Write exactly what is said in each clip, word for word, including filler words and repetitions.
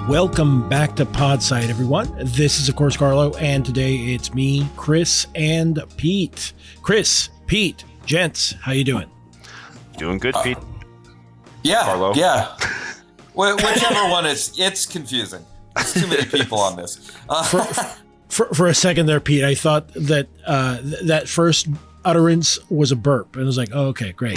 Welcome back to Podside, everyone. This is, of course, Carlo, and today it's me, Chris, and Pete. Chris, Pete, gents, how you doing? Doing good, Pete. Uh, yeah, Carlo. yeah. Wh- whichever one is, it's confusing. There's too many people on this. Uh, For, for, for a second there, Pete, I thought that uh, th- that first utterance was a burp, and I was like, oh, okay, great.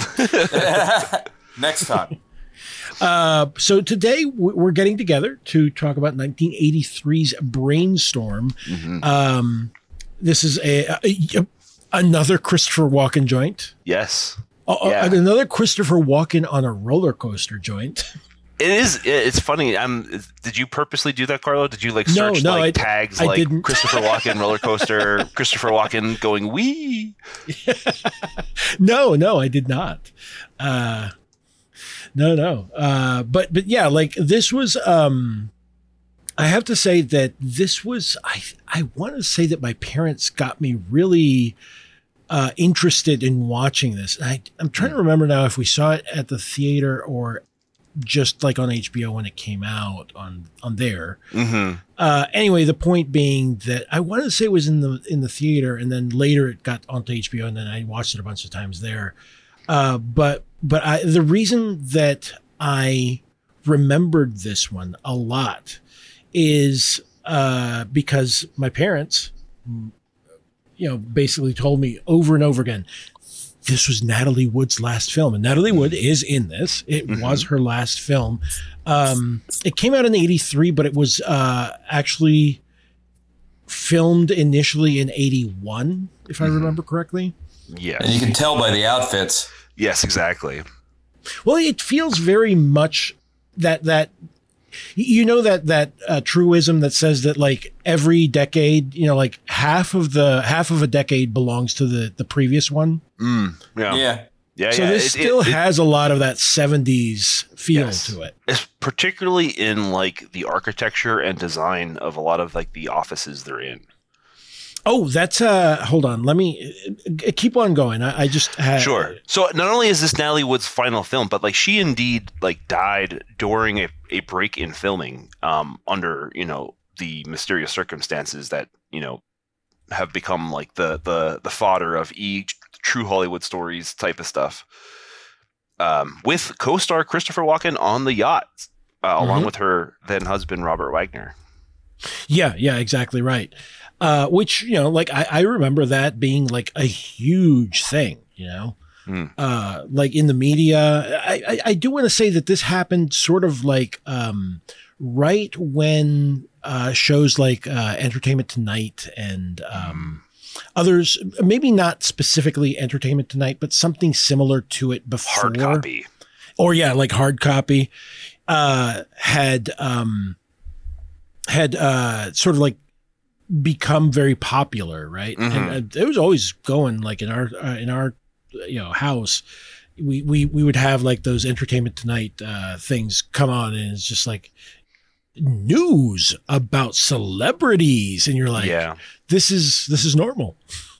Next time. Uh, so today we're getting together to talk about nineteen eighty-three's Brainstorm. Mm-hmm. Um, this is a, a, a another Christopher Walken joint. Yes. Uh, Yeah. Another Christopher Walken on a roller coaster joint. It is. It's funny. I'm. Did you purposely do that, Carlo? Did you like No, search no, like I- tags I like didn't. Christopher Walken roller coaster, Christopher Walken going wee? No, no, I did not. Uh, no, no. Uh, but but yeah, like this was. Um, I have to say that this was. I I want to say that my parents got me really uh, interested in watching this. And I I'm trying to remember now if we saw it at the theater or just like on H B O when it came out on on there. Mm-hmm. Uh, anyway, the point being that I wanted to say it was in the in the theater, and then later it got onto H B O, and then I watched it a bunch of times there. Uh, but but I, the reason that I remembered this one a lot is uh, because my parents, you know, basically told me over and over again, this was Natalie Wood's last film, and Natalie Wood is in this. It Mm-hmm. was her last film. Um, it came out in eighty-three, but it was uh, actually filmed initially in eighty-one, if I Mm-hmm. remember correctly. Yes. And you can tell by the outfits. Yes, exactly. Well, it feels very much that that you know that that uh, truism that says that like every decade, you know, like half of the half of a decade belongs to the the previous one. Mm, yeah. Yeah. Yeah. So yeah. this It- still it- it- has a lot of that seventies feel Yes. to it. it's particularly in like the architecture and design of a lot of like the offices they're in. Oh, that's uh hold on. Let me uh, keep on going. I, I just had Sure. So not only is this Natalie Wood's final film, but like she indeed like died during a, a break in filming, um, under, you know, the mysterious circumstances that, you know, have become like the the the fodder of e true Hollywood stories type of stuff. Um, with co-star Christopher Walken on the yacht, uh, along Mhm. with her then husband Robert Wagner. Yeah, yeah, exactly right. Uh, which, you know, like I, I remember that being like a huge thing, you know, Mm. uh, like in the media. I, I, I do want to say that this happened sort of like um, right when uh, shows like uh, Entertainment Tonight and um, others, maybe not specifically Entertainment Tonight, but something similar to it before. Hard copy. Or yeah, like Hard Copy, uh, had um, had uh, sort of like become very popular, right? Mhm. And uh, it was always going like in our uh, in our you know house. We, we we would have like those Entertainment Tonight uh, things come on, and it's just like news about celebrities, and you're like, Yeah. this is this is normal.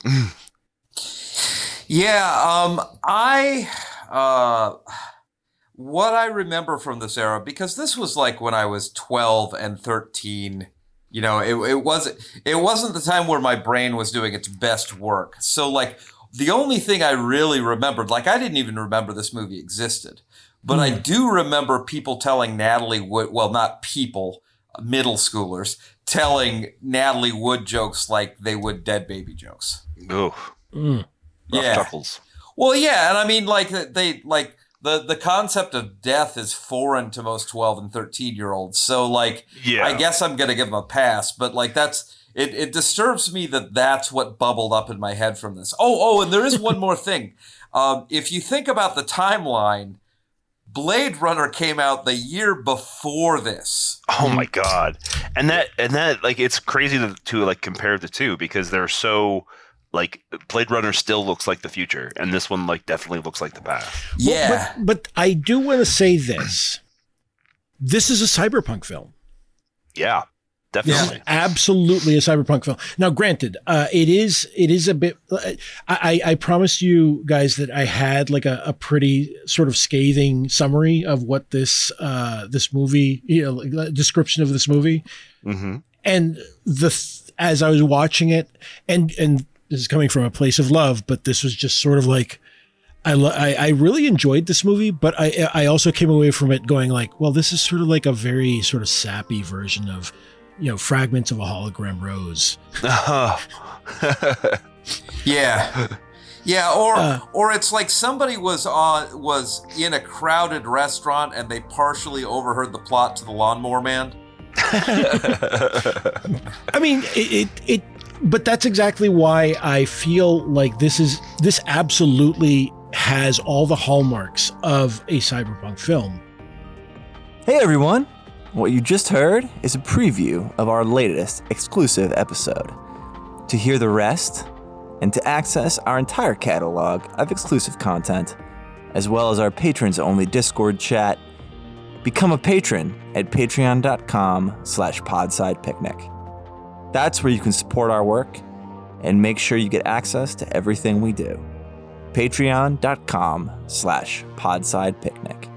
Yeah. Um, I, uh, what I remember from this era, because this was like when I was twelve and thirteen, you know, it, it wasn't, it wasn't the time where my brain was doing its best work. So like the only thing I really remembered, like I didn't even remember this movie existed, but I do remember people telling Natalie Wood, well, not people, middle schoolers, telling Natalie Wood jokes like they would Dead Baby jokes. Ooh, Mm. rough Yeah. chuckles. Well, yeah, and I mean, like they like the the concept of death is foreign to most twelve and thirteen year olds. So, like, Yeah. I guess I'm gonna give them a pass. But like, that's it. It disturbs me that that's what bubbled up in my head from this. Oh, oh, and there is one more thing. Um, if you think about the timeline, Blade Runner came out the year before this. Oh my god. And that and that like it's crazy to, to like compare the two because they're so like Blade Runner still looks like the future and this one like definitely looks like the past. Yeah. Well, but, but I do want to say this. This is a cyberpunk film. Yeah. definitely. Absolutely a cyberpunk film. Now, granted, uh, it is it is a bit. I, I, I promised you guys that I had like a, a pretty sort of scathing summary of what this uh, this movie, you know, like, description of this movie, Mm-hmm. and the as I was watching it, and and this is coming from a place of love, but this was just sort of like. I, lo- I I really enjoyed this movie, but I I also came away from it going like, well, this is sort of like a very sort of sappy version of, you know, Fragments of a Hologram Rose. Yeah, yeah, or Uh, or it's like somebody was on was in a crowded restaurant and they partially overheard the plot to The Lawnmower Man. I mean, it, it it but that's exactly why I feel like this is this absolutely has all the hallmarks of a cyberpunk film. Hey everyone! What you just heard is a preview of our latest exclusive episode. To hear the rest, and to access our entire catalog of exclusive content, as well as our patrons-only Discord chat, become a patron at patreon.com slash podsidepicnic. That's where you can support our work and make sure you get access to everything we do. Patreon.com slash podsidepicnic.